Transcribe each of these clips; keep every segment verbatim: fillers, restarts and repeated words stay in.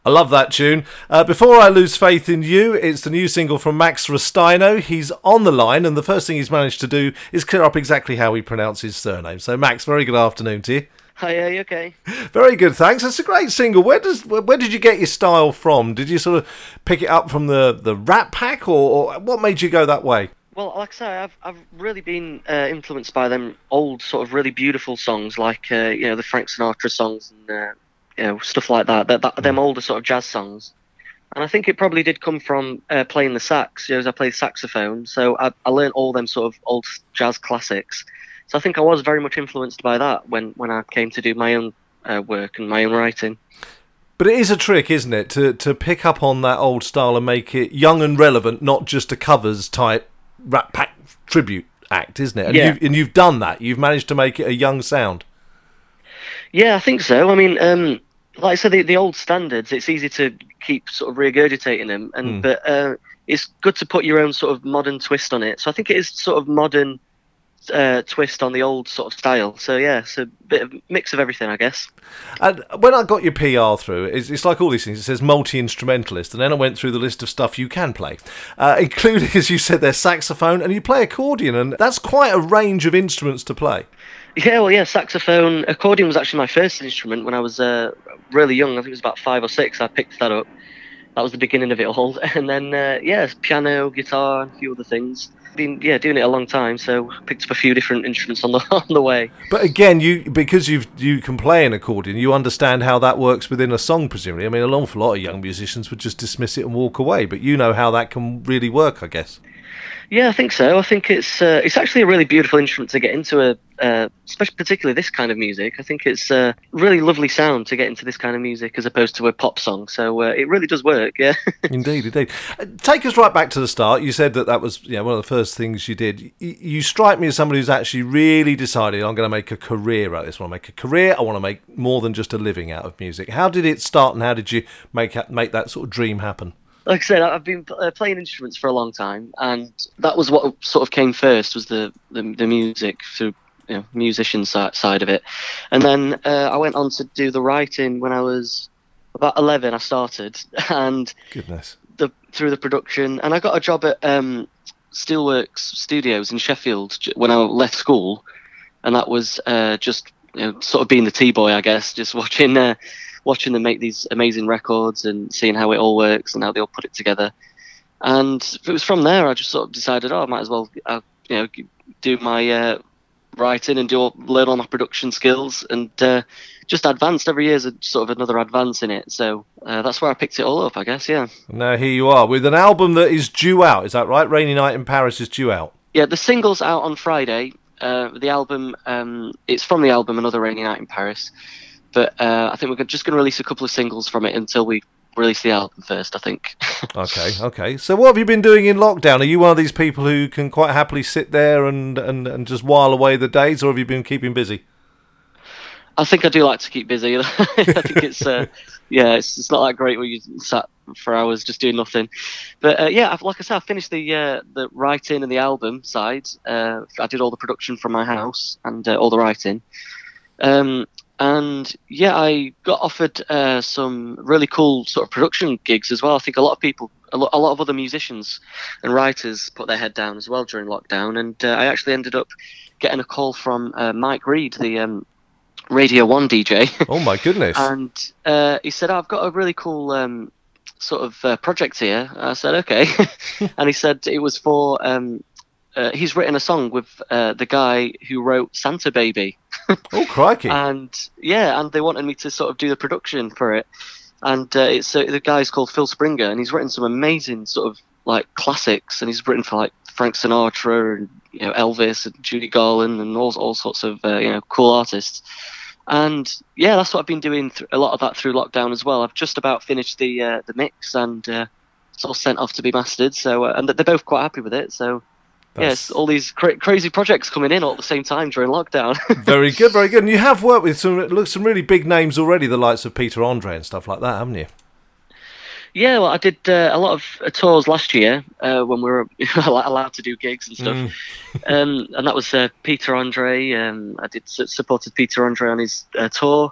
I love that tune. Uh, Before I Lose Faith in You, it's the new single from Max Rustino. He's on the line, and the first thing he's managed to do is clear up exactly how he pronounces his surname. So, Max, very good afternoon to you. Hi, are you okay? Very good, thanks. It's a great single. Where does where did you get your style from? Did you sort of pick it up from the, the Rat Pack, or, or what made you go that way? Well, like I say, I've I've really been uh, influenced by them old sort of really beautiful songs, like uh, you know the Frank Sinatra songs and uh, you know stuff like that. That, that them older sort of jazz songs, and I think it probably did come from uh, playing the sax. You know, as I played saxophone, so I, I learned all them sort of old jazz classics. So I think I was very much influenced by that when, when I came to do my own uh, work and my own writing. But it is a trick, isn't it, to to pick up on that old style and make it young and relevant, not just a covers type Rat Pack tribute act, isn't it? And, yeah. you've, and you've done that. You've managed to make it a young sound. Yeah, I think so. I mean, um, like I said, the, the old standards, it's easy to keep sort of regurgitating them, and Mm. but uh, it's good to put your own sort of modern twist on it. So I think it is sort of modern uh, twist on the old sort of style. So yeah, it's a bit of mix of everything, I guess. And when I got your P R through, it's, it's like all these things. It says multi-instrumentalist, and then I went through the list of stuff you can play, uh, including, as you said, there's saxophone, and you play accordion, and that's quite a range of instruments to play. Yeah, well, yeah, saxophone, accordion was actually my first instrument when I was uh, really young. I think it was about five or six. I picked that up. That was the beginning of it all, and then uh, yeah, piano, guitar, and a few other things. Been yeah doing it a long time, so picked up a few different instruments on the on the way. But again, you because you you can play an accordion, you understand how that works within a song, presumably. I mean, an awful lot of young musicians would just dismiss it and walk away, but you know how that can really work, I guess. Yeah, I think so. I think it's uh, it's actually a really beautiful instrument to get into, a, uh, especially particularly this kind of music. I think it's a really lovely sound to get into this kind of music as opposed to a pop song. So uh, it really does work. Yeah. Indeed, indeed. Uh, Take us right back to the start. You said that that was yeah one of the first things you did. Y- You strike me as somebody who's actually really decided, I'm going to make a career out of this. I want to make a career. I want to make more than just a living out of music. How did it start, and how did you make ha- make that sort of dream happen? Like I said, I've been uh, playing instruments for a long time, and that was what sort of came first, was the the, the music, through you know, musician side, side of it. And then uh, I went on to do the writing when I was about eleven. I started, and Goodness. the through the production, and I got a job at um, Steelworks Studios in Sheffield j- when I left school, and that was uh, just you know, sort of being the T-boy, I guess, just watching. Uh, watching them make these amazing records and seeing how it all works and how they all put it together. And it was from there I just sort of decided, oh, I might as well, uh, you know, do my uh, writing and do all, learn all my production skills, and uh, just advanced every year, is a, sort of another advance in it. So uh, that's where I picked it all up, I guess. Yeah. Now here you are with an album that is due out. Is that right? Rainy Night in Paris is due out. Yeah, the single's out on Friday. Uh, the album, um, it's from the album Another Rainy Night in Paris. But uh, I think we're just going to release a couple of singles from it until we release the album first, I think. Okay, okay. So what have you been doing in lockdown? Are you one of these people who can quite happily sit there and, and, and just while away the days, or have you been keeping busy? I think I do like to keep busy. I think it's, uh, yeah, it's, it's not that great when you sat for hours just doing nothing. But uh, yeah, I've, like I said, I finished the uh, the writing and the album side. Uh, I did all the production from my house and uh, all the writing. Um, And yeah, I got offered uh, some really cool sort of production gigs as well. I think a lot of people, a lot, a lot of other musicians and writers put their head down as well during lockdown. And uh, I actually ended up getting a call from uh, Mike Reed, the um, Radio One D J. Oh my goodness! And uh, he said, oh, "I've got a really cool um, sort of uh, project here." I said, "Okay," and he said it was for. Um, Uh, he's written a song with uh, the guy who wrote Santa Baby. Oh, crikey. And yeah, and they wanted me to sort of do the production for it. And uh, it's uh, the guy's called Phil Springer, and he's written some amazing sort of like classics, and he's written for like Frank Sinatra and you know Elvis and Judy Garland and all all sorts of uh, you know cool artists. And yeah, that's what I've been doing th- a lot of that through lockdown as well. I've just about finished the uh, the mix, and uh, it's all sent off to be mastered. So uh, and they're both quite happy with it. So. Yes, yeah, all these cra- crazy projects coming in all at the same time during lockdown. Very good, very good. And you have worked with some look some really big names already, the likes of Peter Andre and stuff like that, haven't you? Yeah, well, I did uh, a lot of uh, tours last year uh, when we were allowed to do gigs and stuff, mm. um, and that was uh, Peter Andre. Um, I did supported Peter Andre on his uh, tour,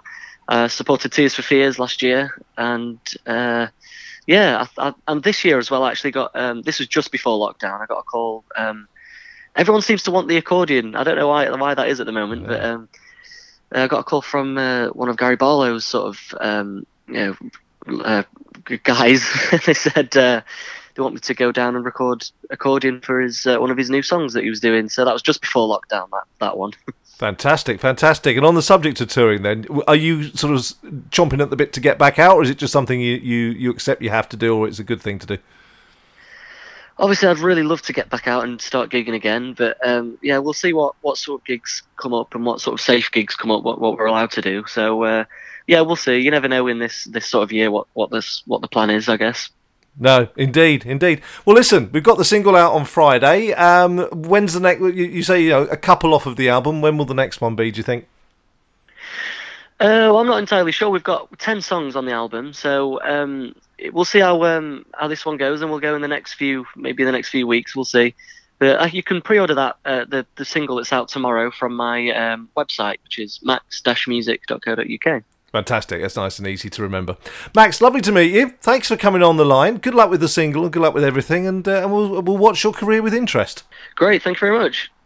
uh, supported Tears for Fears last year, and uh, yeah, I, I, and this year as well. I actually got um, this was just before lockdown. I got a call. Um, everyone seems to want the accordion. I don't know why why that is at the moment, yeah. but um, I got a call from uh, one of Gary Barlow's sort of um, you know uh, guys. They said uh, they want me to go down and record accordion for his uh, one of his new songs that he was doing. So that was just before lockdown. That that one. Fantastic, fantastic. And on the subject of touring then, are you sort of chomping at the bit to get back out, or is it just something you, you, you accept you have to do, or it's a good thing to do? Obviously, I'd really love to get back out and start gigging again, but um, yeah, we'll see what, what sort of gigs come up and what sort of safe gigs come up, what, what we're allowed to do. So uh, yeah, we'll see. You never know in this, this sort of year what, what, this, what the plan is, I guess. No, indeed, indeed. Well, listen, we've got the single out on Friday. Um, when's the next? You, you say you know a couple off of the album. When will the next one be? Do you think? Uh, well, I'm not entirely sure. We've got ten songs on the album, so um, we'll see how um, how this one goes, and we'll go in the next few, maybe the next few weeks. We'll see. But uh, you can pre-order that uh, the the single that's out tomorrow from my um, website, which is max dash music dot co dot uk. Fantastic. That's nice and easy to remember. Max, lovely to meet you. Thanks for coming on the line. Good luck with the single and good luck with everything, and, uh, and we'll, we'll watch your career with interest. Great. Thank you very much.